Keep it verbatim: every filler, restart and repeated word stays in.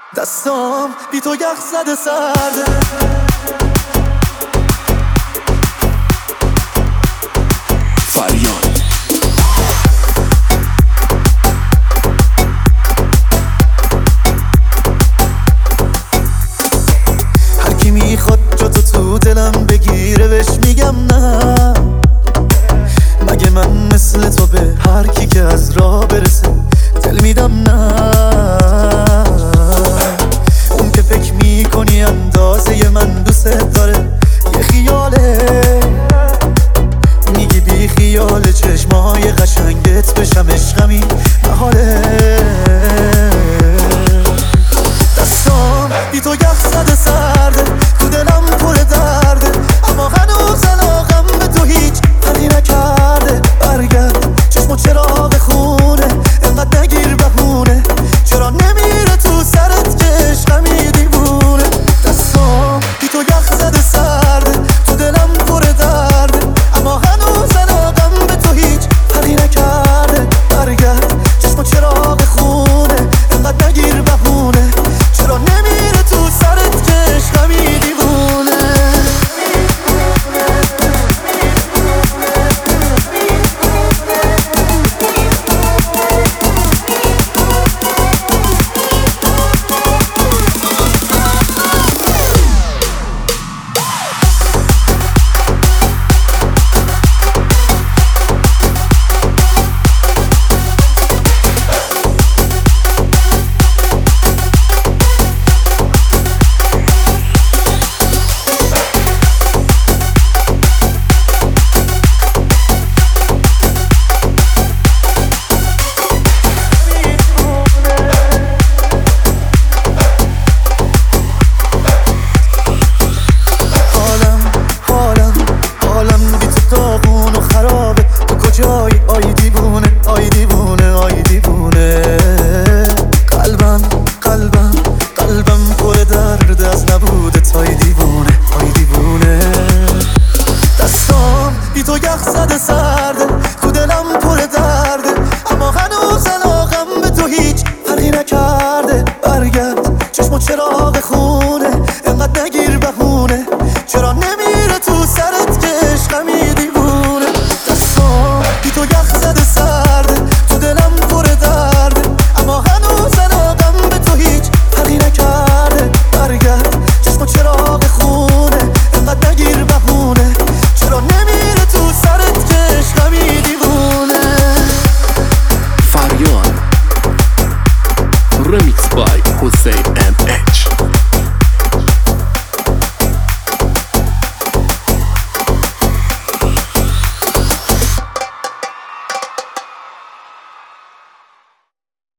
دستام بی تو یخ زده سرده. فریاد هر کی میخواد جا تو تو دلم بگیره بهش میگم نه. مگه من مثل تو به هر کی که از راه برسه دل میدم نه. اون که فکر میکنی اندازه من دوست داره یه خیاله. میگی بی خیال چشمای قشنگت بشم عشقمی محاله. دستام بی تو یخ زده سرده، تو دلم پر درده، اما هنوز علاقم به تو هیچ فرقی نکرده. برگرد چشم و چراغ خونه، انقدر نگیر بهونه، چرا نمیره تو سرت که عشقمی دیوونه. دستام بی تو یخ زده سرده، تو دلم پر درده، اما هنوز علاقم به تو هیچ فرقی نکرده. برگرد چشم و چراغ خونه، انقدر نگیر بهونه، چرا نمیره تو سرت که عشقمی دیوونه. جای آی دیوونه آی دیوونه آی دیوونه. قلبم قلبم قلبم پر درد از نبودت آی دیوونه آی دیوونه. دستام بی تو یخ زده سرده، تو دلم پر درده، اما هنوز علاقم به تو هیچ فرقی نکرده. برگرد چشم و چراغ خونه، انقدر نگیر بهونه، چرا نمیره تو سرت که عشقمی دیوونه. دستام بی تو یخ زده سرده، تو دلم پر درده، اما هنوز علاقم به تو هیچ فرقی نکرده. برگرد چشم و چراغ خونه، انقدر نگیر بهونه، چرا نمیره تو سرت که عشقمی دیوونه. فریاد Remix by Hussein ام اچ.